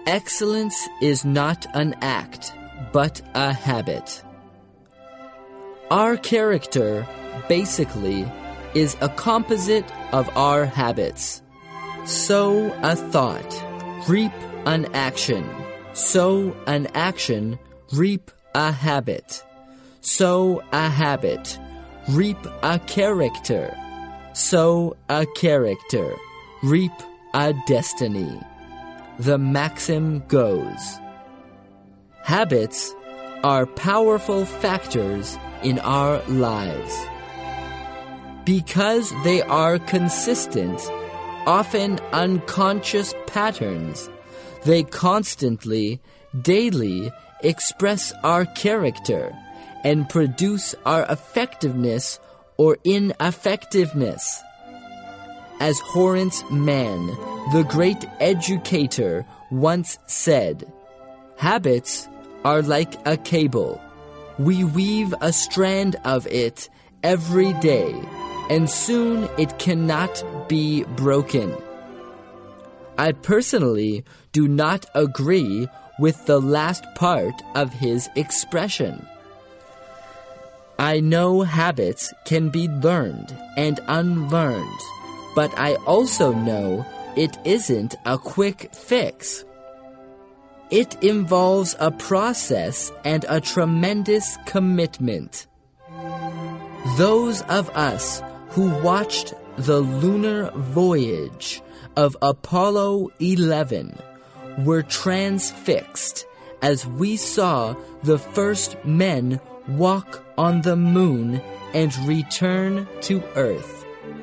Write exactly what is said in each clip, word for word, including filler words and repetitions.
Excellence is not an act, but a habit. Our character, basically, is a composite of our habits. Sow a thought, reap an action. Sow an action, reap a habit. Sow a habit, reap a character. Sow a character, reap a destiny. The maxim goes, habits are powerful factors in our lives. Because they are consistent, often unconscious patterns, they constantly, daily express our character and produce our effectiveness or ineffectiveness. As Horace Mann, the great educator, once said, habits are like a cable. We weave a strand of it every day, and soon it cannot be broken. I personally do not agree with the last part of his expression. I know habits can be learned and unlearned, but I also know it isn't a quick fix. It involves a process and a tremendous commitment. Those of us who watched the lunar voyage of Apollo eleven were transfixed as we saw the first men walk on the moon and return to Earth.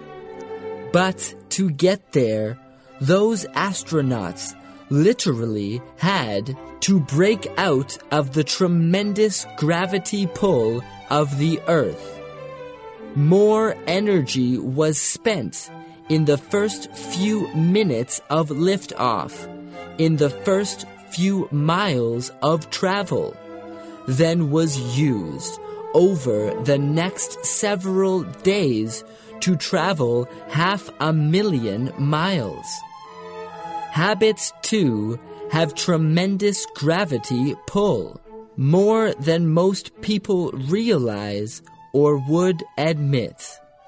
But to get there, those astronauts literally had to break out of the tremendous gravity pull of the Earth. More energy was spent in the first few minutes of liftoff, in the first few miles of travel, than was used over the next several days to travel half a million miles. Habits, too, have tremendous gravity pull, more than most people realize or would admit.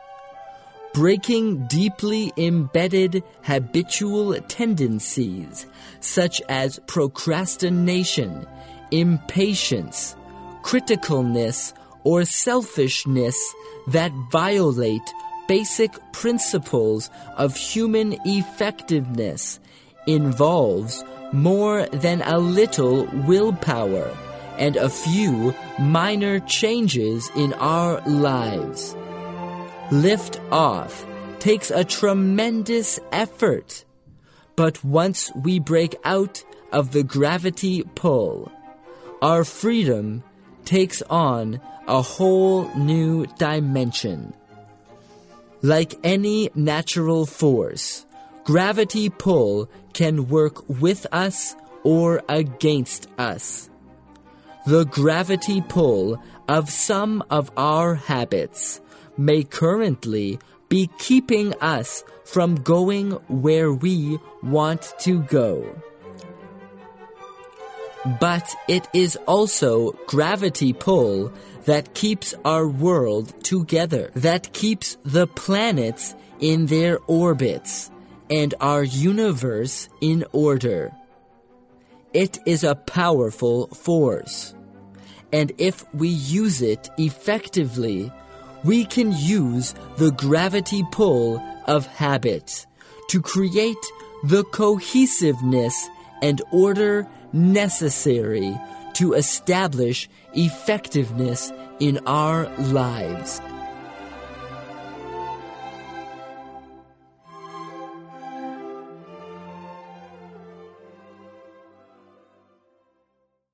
Breaking deeply embedded habitual tendencies such as procrastination, impatience, criticalness, or selfishness that violate basic principles of human effectiveness involves more than a little willpower and a few minor changes in our lives. Lift off takes a tremendous effort, but once we break out of the gravity pull, our freedom takes on a whole new dimension. Like any natural force, gravity pull can work with us or against us. The gravity pull of some of our habits may currently be keeping us from going where we want to go. But it is also gravity pull that keeps our world together, that keeps the planets in their orbits and our universe in order. It is a powerful force, and if we use it effectively, we can use the gravity pull of habit to create the cohesiveness and order necessary to establish effectiveness in our lives.